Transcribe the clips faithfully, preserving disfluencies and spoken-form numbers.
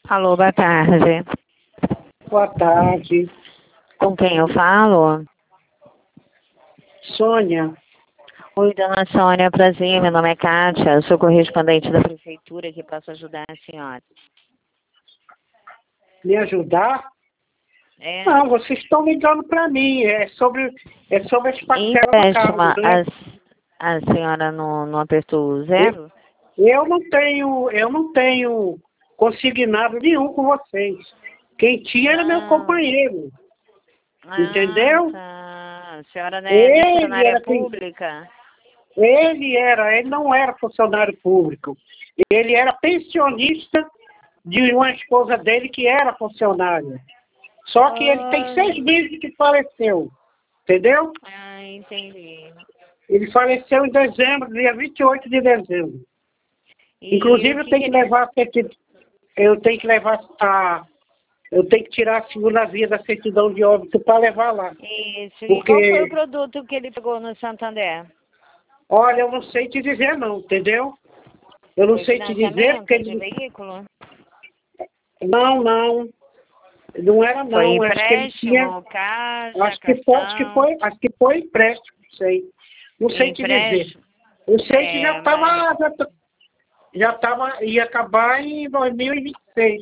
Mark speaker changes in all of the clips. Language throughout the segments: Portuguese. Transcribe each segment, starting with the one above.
Speaker 1: Alô, boa tarde.
Speaker 2: Boa tarde.
Speaker 1: Com quem eu falo?
Speaker 2: Sônia.
Speaker 1: Oi, dona Sônia, prazer, meu nome é Kátia, sou correspondente da prefeitura que posso ajudar a senhora.
Speaker 2: Me ajudar?
Speaker 1: É,
Speaker 2: Não, vocês estão ligando para mim. É sobre, é sobre as parcelas do
Speaker 1: empréstimo,
Speaker 2: carro, né?
Speaker 1: a, a senhora não, não apertou zero?
Speaker 2: Eu não tenho, eu não tenho consignado nenhum com vocês. Quem tinha era meu
Speaker 1: Não.
Speaker 2: companheiro.
Speaker 1: Ah,
Speaker 2: Entendeu?
Speaker 1: tá. A senhora não é
Speaker 2: Ele
Speaker 1: funcionária
Speaker 2: era quem,
Speaker 1: pública?
Speaker 2: ele era, ele não era funcionário público. Ele era pensionista de uma esposa dele que era funcionária. Só que ele tem
Speaker 1: Ah,
Speaker 2: seis meses que faleceu. Entendeu?
Speaker 1: ah, entendi.
Speaker 2: Ele faleceu em dezembro, dia vinte e oito de dezembro.
Speaker 1: E
Speaker 2: Inclusive,
Speaker 1: o
Speaker 2: eu
Speaker 1: que
Speaker 2: tenho
Speaker 1: que
Speaker 2: que
Speaker 1: ele...
Speaker 2: levar a certidão, eu tenho que levar a, eu tenho que tirar a segunda via da certidão de óbito para levar lá.
Speaker 1: Isso. E qual foi o
Speaker 2: Porque,
Speaker 1: produto que ele pegou no Santander?
Speaker 2: olha, eu não sei te dizer não, entendeu? Eu não
Speaker 1: Foi
Speaker 2: sei te dizer porque
Speaker 1: financiamento de
Speaker 2: ele...
Speaker 1: veículo?
Speaker 2: Não, não. Não era
Speaker 1: Foi
Speaker 2: não. Acho que ele tinha...
Speaker 1: empréstimo, caixa,
Speaker 2: Acho que foi, acho que
Speaker 1: cartão?
Speaker 2: foi, acho que foi empréstimo, não sei. Não sei te dizer.
Speaker 1: Empréstimo?
Speaker 2: Eu sei que já
Speaker 1: É, mas...
Speaker 2: estava... Já, t- já tava, ia acabar em dois mil e vinte e seis.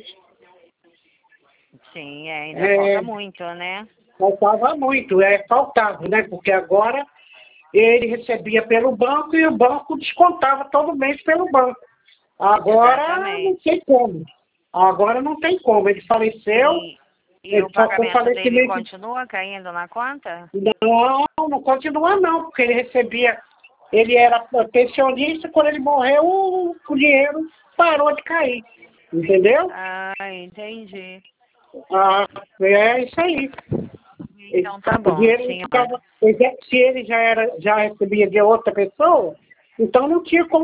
Speaker 1: Sim, é, ainda falta
Speaker 2: É,
Speaker 1: muito, né?
Speaker 2: faltava muito, é faltava, né? Porque agora ele recebia pelo banco e o banco descontava todo mês pelo banco. Agora não
Speaker 1: Exatamente.
Speaker 2: tem como. Agora não tem como. Ele faleceu,
Speaker 1: E, e
Speaker 2: ele
Speaker 1: o
Speaker 2: só com
Speaker 1: pagamento dele
Speaker 2: falecimento.
Speaker 1: continua caindo na conta?
Speaker 2: Não, não continua não, porque ele recebia, ele era pensionista, quando ele morreu, o, o dinheiro parou de cair. Entendeu?
Speaker 1: Ah, entendi.
Speaker 2: Ah, é isso aí. Ele-
Speaker 1: Então tá
Speaker 2: O
Speaker 1: bom,
Speaker 2: dinheiro
Speaker 1: senhora.
Speaker 2: ficava, se ele já era, já recebia de outra pessoa, então não tinha como